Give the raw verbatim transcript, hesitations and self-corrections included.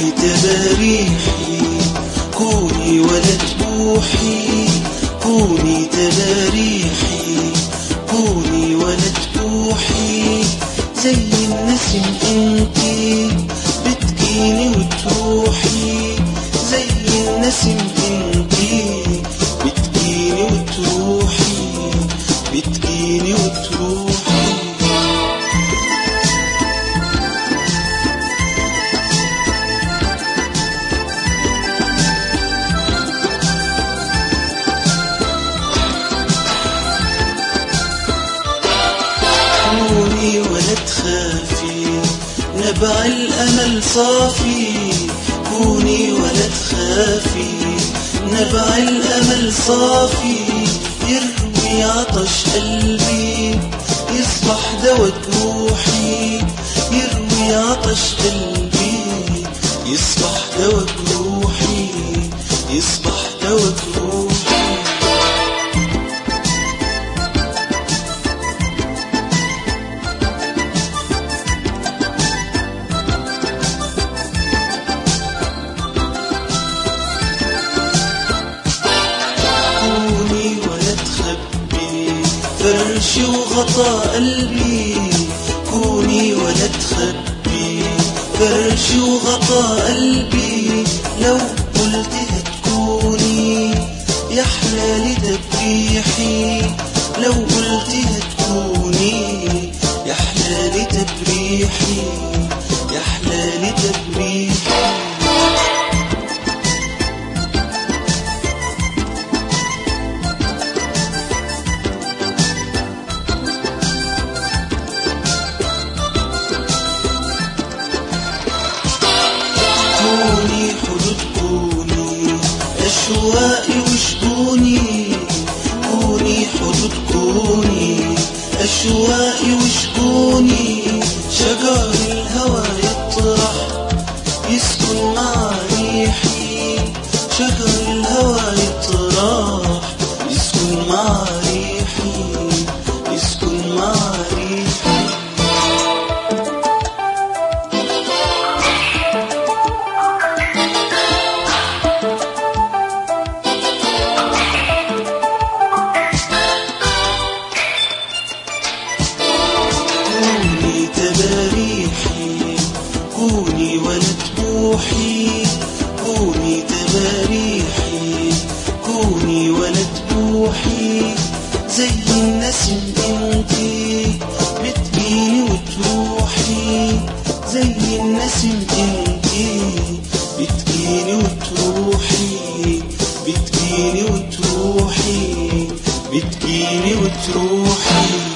كوني تباريحي، كوني ولا تبوحي، كوني تباريحي، كوني ولا تبوحي. زي النسم انتي بتجيني وتروحي، زي النسم انتي بتجيني وتروحي، بتجيني وتروحي. كوني ولا تخافي، نبع الأمل صافي، كوني ولا تخافي، نبع الأمل صافي. يروي عطش قلبي، يصبح دوا جروحي، يروي عطش قلبي، يصبح دوا جروحي، يصبح دوا جروحي. فرشي وغطى قلبي، كوني ولا تخبي، فرشي وغطى قلبي. لو قلت هتكوني يا حلالي تبريحي، لو قلت هتكوني يا حلالي تبريحي، يا حلالي تبريحي. كوني حدود، كوني أشواقي وشجوني، كوني حدود، كوني أشواقي وشجوني. شجر الهوى يطرح يسكن مع ريحي، شجر الهوى يطرح يسكن مع ريحي، يسكن مع ريحي. كوني تباريحي، كوني ولا تبوحي، كوني تباريحي، كوني ولا تبوحي. زي النسم انتي بتجيني وتروحي، زي النسم انتي بتجيني وتروحي، بتجيني وتروحي، بتجيني وتروحي.